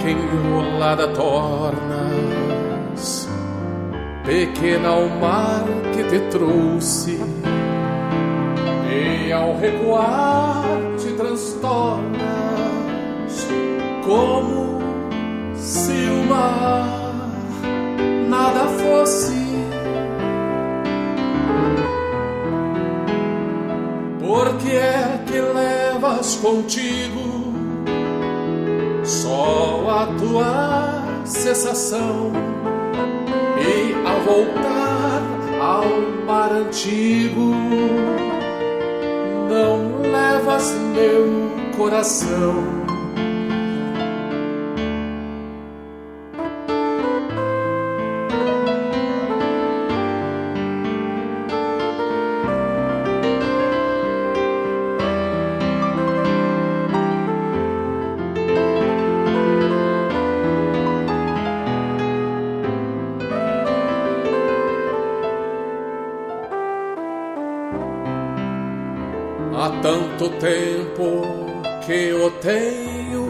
que enrolada tornas, pequena ao mar que te trouxe, e ao recuar te transtornas, como se o mar nada fosse. Por que é que levas contigo só a tua cessação, e ao voltar ao mar antigo não levas meu coração? Há tanto tempo que o tenho,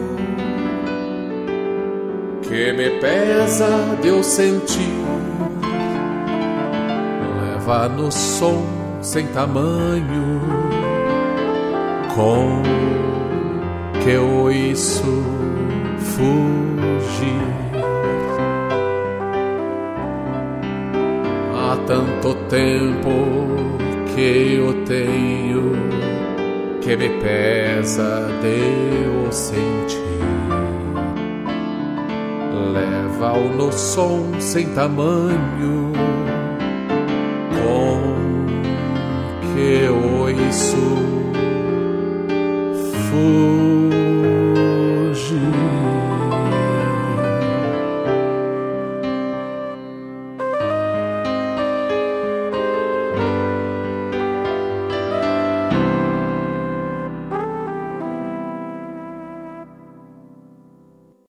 que me pesa de eu sentir. Leva no som sem tamanho, com que eu ouço fugir. Há tanto tempo que eu tenho, que me pesa de eu sentir. Leva-o no som sem tamanho, com que eu ouço